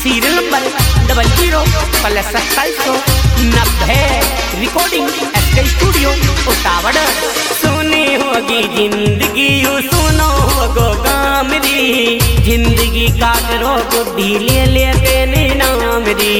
Serial number 00+2790 recording SK studio Utawad. सुनी होगी जिंदगी यू सुनो होगो गामरी, जिंदगी काटरो बुद्धि ले ले तेने नाम री।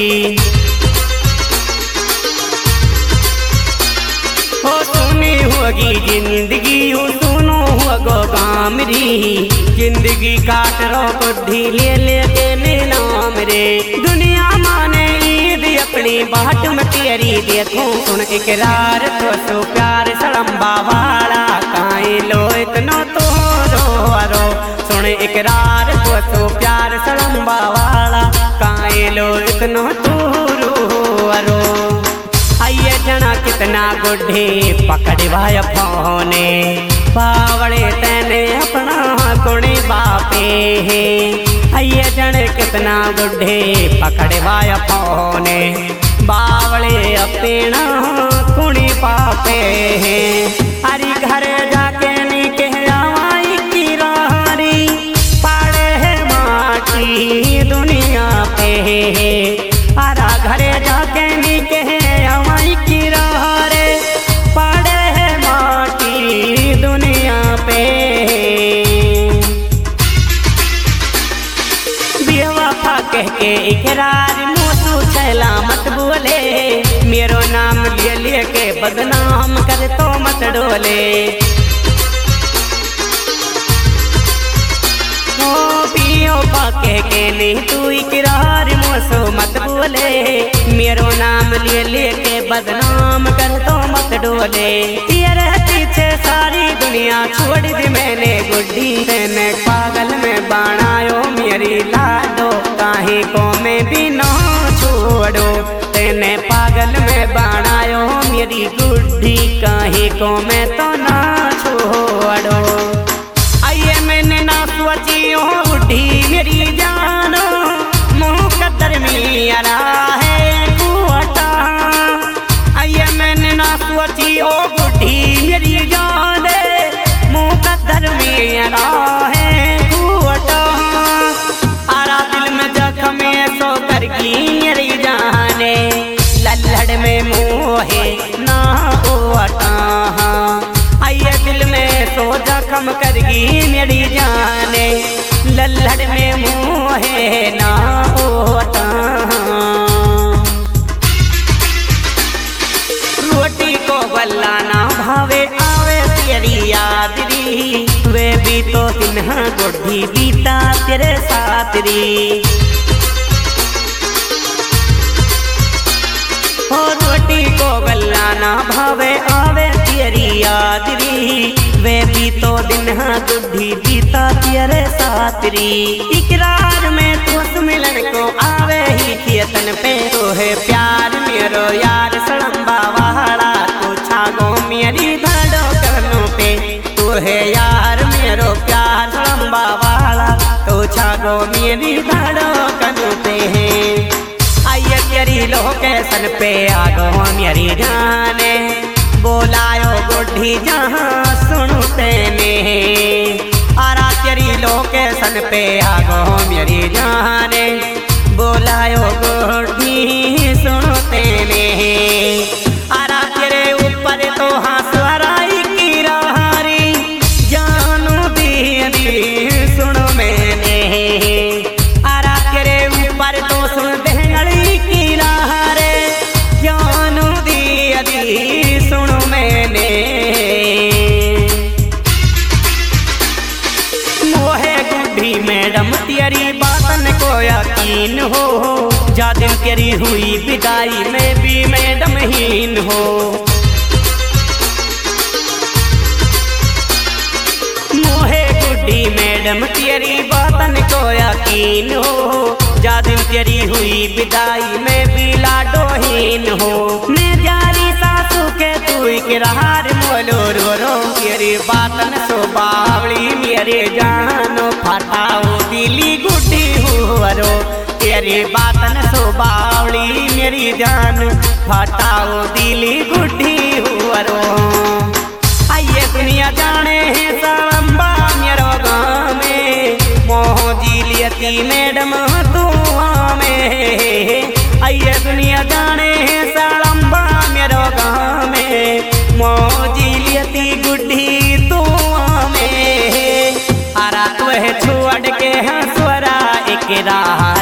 हो सुनी होगी जिंदगी यू सुनो होगो गामरी, जिंदगी काटरो बुद्धि ले ले तेने नाम रे। दुनिया माने ईद अपनी बाट में तेरी देखो, सुन इकरार तो सो प्यार सड़म्बा वाला काई लो इतना तो रो। सुन इकरार तो सो प्यार सड़म्बा वाला काई लो इतना तो रो। आइए जना कितना गुड्ढे पकड़े भाई फोने, बावड़े तेने अपना गुणी बापे है। आइए जन कितना गुड्ढे पकड़े भाई फोने, बावड़े अपना गुणी बापे है। हरी घर जाके नी कह आवाई की रारी, पाड़े है माटी दुनिया पे है। हरा घरे जाके नी कह आवाई की रे, पाड़े है माटी दुनिया पे। बेवफा कह के इकरार मोसू छैला मत बोले, मेरो नाम ले लेके बदनाम कर तो मत डोले। कह के नहीं तू इकरार मोसो मत बोले, मेरो नाम ले लेके बदनाम कर तो मत डोले। तेरे पीछे सारी दुनिया छोड़ दी मैंने गुड्डी, तेने पागल में बनायो मेरी लाडो, काहे को मैं भी ना छोड़ो। तेने पागल में बनायो मेरी गुड्डी, काहे को मैं तो ना छोड़ो। आइए मैंने ना सोचियो बुढ़ी मेरी जानो, मुकद्दर मेरा है कुआटा। आइए मैंने ना सोची ओ बुढ़ी मेरी जान, मुकद्दर मेरा है कुआटा। आरा दिल में जख्म सो करगी मेरी जाने, लल्लड़ में मोहे ना ओटा। आइए दिल में सो जख्म करगी मेरी जाने, लल्लड़ में मोहे ना होता। रोटी को बल्ला ना भावे आवे तेरी याद री, वे भी तो दिन गुड्ढी बीता तेरे साथ री। हो रोटी को बल्ला ना भावे आवे तेरी याद री, वे भी तो दिन गुड्ढी बीता तेरे साथ री। इकरार में तो मिलन को आवे ही खेतन पे, तो है प्यार मेरो यार सड़म्बा वाला, तो छागो मेरी धड़ो कनों पे। तो है यार मेरो प्यार सड़म्बा वाला, तो छागो मेरी धड़ो कनों पे है। आइए तेरी लोकेशन पे आगो मेरी जाने, बोलायो गुड्ढी जहाँ सुनू तेने। आरा तेरी लोकेशन पे आगो मेरी जाने, बोलायो गुड्ढी सुनू तेने। आरा तेरे ऊपर तो हंसवाराई की रारी, जानू दीदी सुनो मैंने। आरा तेरे ऊपर तो सुन देंगड़ी की रारे, जानू दीदी सुनो मैंने। मोहे गुड्ढी मैडम तेरी बातन को यकीन हो, जा दिन तेरी हुई विदाई में भी मैडम हीन हो। मोहे गुड्ढी मैडम तेरी बातन को यकीन हो, जा दिन तेरी हुई विदाई में भी लाडोहीन हो। मैं जारी सासू के तू इकरार मोलो रो रो, तेरी बातन सो बावली मेरे जानो फटाओ दिली गुड्ढी हुरो। तेरी बातन सो बावली मेरी जान, फटाओ दिली गुड्ढी हुरो। आइए दुनिया जाने है सड़म्बा मेरो गाँव में, मोह जी लियती मैडम तू में।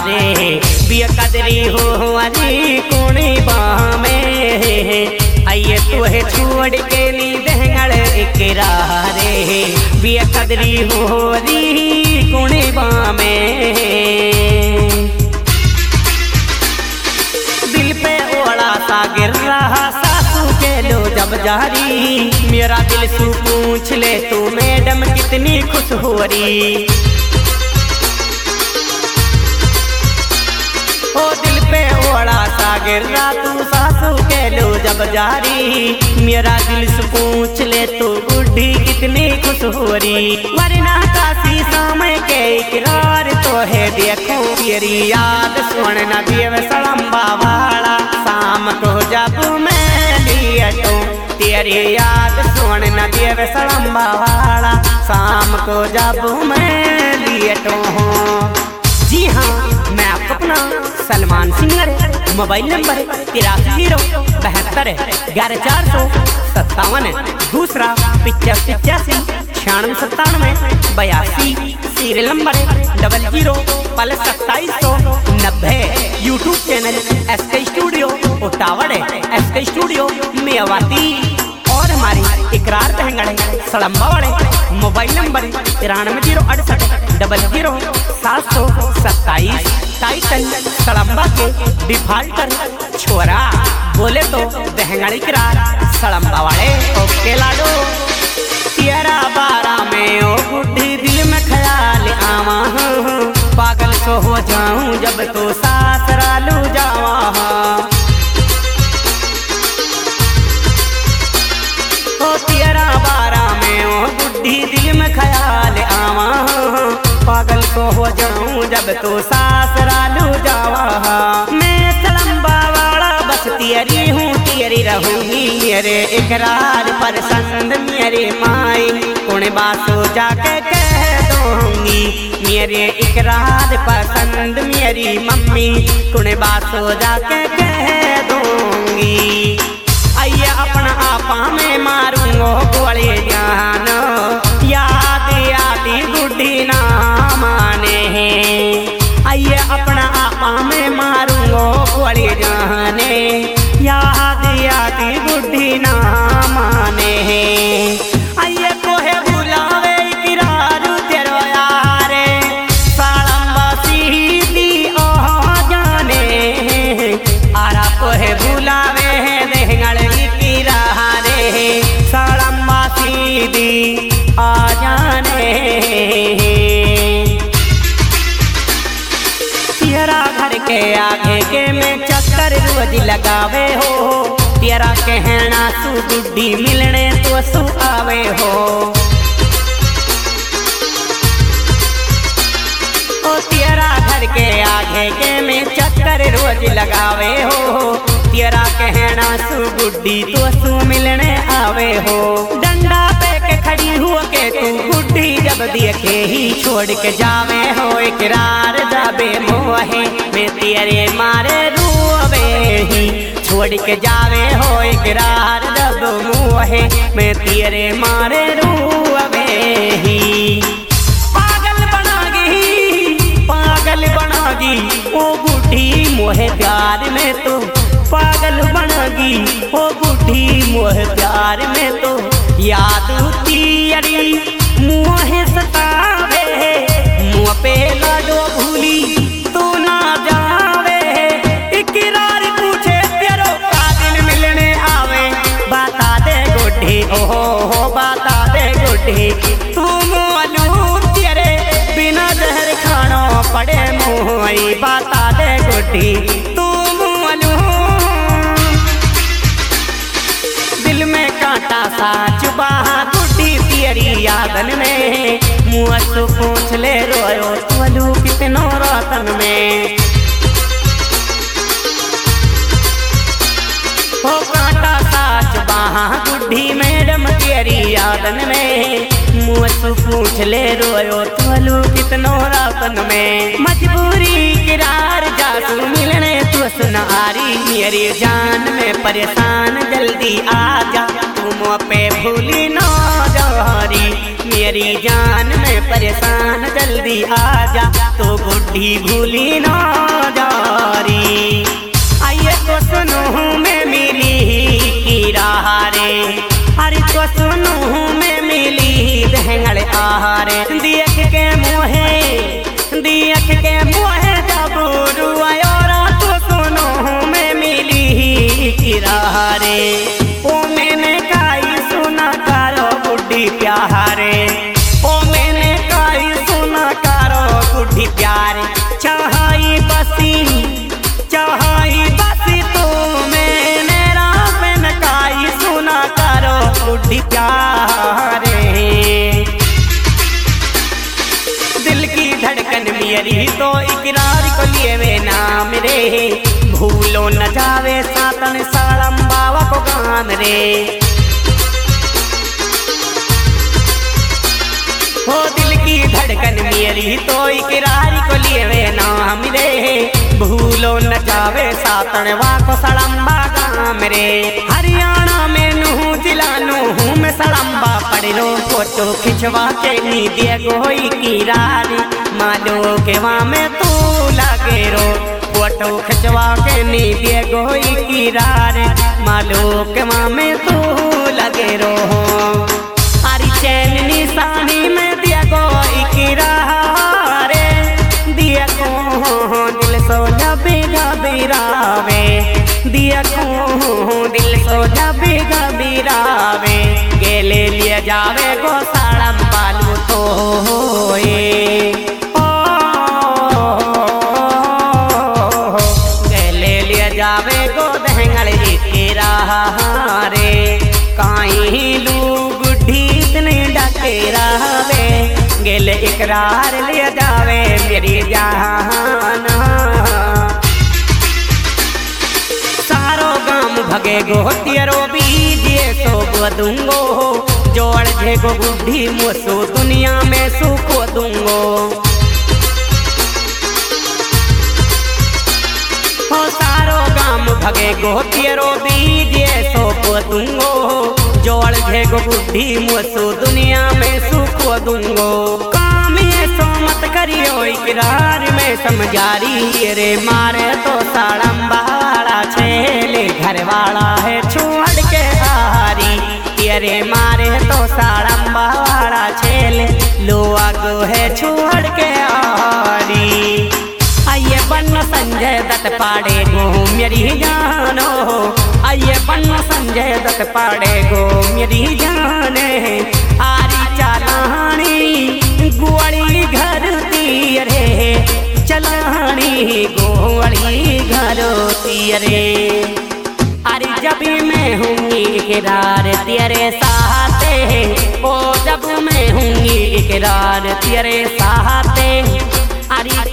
हारे बिया कदरी हो अरी कोने बामे आइए तू है छोड़ के नी दहंगड़ इकरारे बिया कदरी हो अरी कोने बामे दिल पे ओला सा गिर रहा सासू के लो जब जारी मेरा दिल सू पूछ ले तू मैडम कितनी खुश हो रही ओ दिल पे ओला सा गिर रहा तू सासू के लो जब जारी मेरा दिल सू पूछ ले तू बुढ़ी कितनी खुश हो रही वरना काशी समय के इकरार तो है देखो तेरी याद सुन न देव सड़म्बा वाला शाम को जब मैं लिया तो तेरी याद सुन न देव सड़म्बा वाला शाम को जब मैं लिया तो जी हाँ मैं आपको अपना सलमान सिंगर मोबाइल नंबर 8372 दूसरा 8585 serial number 00+2790 YouTube channel SK studio Utawad SK studio Mewati और हमारी इकरार दहंगड़ सड़म्बा वाले मोबाइल नंबर 9300000727 टाइटल सड़म्बा के डिफाल्टर छोरा बोले तो दहंगड़ इकरार सड़म्बा वाले ओके लाडो 13-12 में ओ बुढ़ी दिल में ख्याल आवा पागल सो हो जाऊं जब तो सासरालू जावा ओ 13-12 में ओ बुढ़ी दिल में ख्याल आवा पागल को हो जाऊं जब तो सासरालू जावा मैं सड़म्बा वाला बस तेरी हूँ तेरी रहूंगी मेरे इकरार पसंद मेरे माई कौन बासो जाके कह दूंगी मेरे इकरार पसंद मेरी मम्मी कौन बासो जाके कह दूंगी आइए अपना आपा में मारूंगो गोले जान याद आती बुढ़ी ना माने आइए अपना आपा में मारूंगो गोले जाने याद आती बुढ़ी ना माने आइए कोहे बुलावे किरारू तेरो यारे सड़म्बा सीधी ओ जाने आरा कोहे बुलावे दहंगड़ सड़म्बा सीधी आ जाने तेरा घर के आगे के में चक्कर रोज लगावे हो तेरा कहना सु बुढ़ी मिलने तो सु आवे हो ओ तेरा घर के आगे के में चक्कर रोज लगावे हो तेरा कहना सु बुढ़ी तो सु मिलने आवे हो डंडा पे के खड़ी हो के तू बुढ़ी जब देखे ही छोड़ के जावे हो इकरार जाबे मोहे मैं तेरे मारे रोवे ही छोड़ के जावे हो इकरार जब मोहे मैं तेरे मारे रोवे ही पागल बनागी ओ बुढ़ी मोहे प्यार में तो पागल बनागी ओ बुढ़ी मोह प्यार में तो याद तेरी मुँह सतावे मुँह पे लाडो भूली तू ना जावे इकरार पूछे तेरो कादिल मिलने आवे बता दे गुड्ढी ओहो बता दे गुड्ढी तू मोलू तेरे बिना जहर खानो पड़े मुँह बता दे गुड्ढी तू मोलू कांटा सा चुबा गुड्ढी तेरी यादन में मुँह सु पूछ ले रोयो तोलू कितनो रातन में हो कांटा सा चुबा गुड्ढी मैडम तेरी यादन में मुँह सु पूछ ले रोयो तोलू कितनो रातन में मजबूरी किरार जासू मिलने तो सुनारी मेरी जान में परेशान जल्दी आ जा तुम पे भूली ना जारी मेरी जान में परेशान जल्दी आजा तो बुढ़ी भूली ना जारी। आइए तो सुनो में मिली की राह रे, अरे तो सुनो में मिली दहंगड़ आहारे। देख के मुहे जब रुआयोरा तो सुनो में मिली की राह रे। ओ मैंने काई सुना करो बुढ़ी प्यारे, ओ मैंने काई सुना करो बुढ़ी प्यारे। चाहाई बसी तो मैंने रावण काई सुना करो बुढ़ी प्यारे। दिल की धड़कन मेरी तो इकरार को लिए वे नाम रे, भूलो न जावे सातन सालम बाबा को गान रे। हो दिल की धड़कन मेरी तो इकरार को लिए वे नाम रे, भूलो न जावे सातन वा को सड़म्बा गाम रे। हरियाणा में नूह जिला नूह में सड़म्बा पड़ो, फोटो खिंचवा के नी दिए गोई की रारी। मालो के वहाँ में तू लागे रो, फोटो खिंचवा के नी दिए गोई की रारी। मालो के वहाँ में तू लगे रो, हरी चैन निशानी में दिया गोई की रारे। दिया को दिल सो जबी रावे, दिया को दिल सो जबी रावे। गेले लिए जावे गो साड़म बालू तो होए, गेले लिए जावे गो दहंगड़ की राह रे। काई लू बुढ़ी इतनी डके रावे, गेले इकरार लिए जावे मेरी जान। सारो गाम भगे गो तेरो बीजे सो दूंगो, जोड़ झेगो बुढ़ी मोसो दुनिया में सुखो दूंगो। हो सारो गाम भगे गो तेरो बीजे सो दूंगो, जोड़ झेगो बुढ़ी मोसो दुनिया में सुखो दूंगो। काम ये सो मत करियो इकरार में समझारी रे, मारे तो साड़म बाड़ा छेले घर वाला है छोड़ के हारी। तेरे मारे तो साड़म बाड़ा छेले लो आगो है छोड़ के हारी। आइए बन संजय दत्त पाड़े गो मेरी जानो, आइए बन संजय दत्त पाड़े गो मेरी जाने। आरी चालानी गुआड़ी घर तीरे, चलानी गोवाड़ी घर तीरे। अरे जब मैं हूँगी इकरार तेरे साथे, ओ जब मैं हूँगी इकरार तेरे साथे। अरे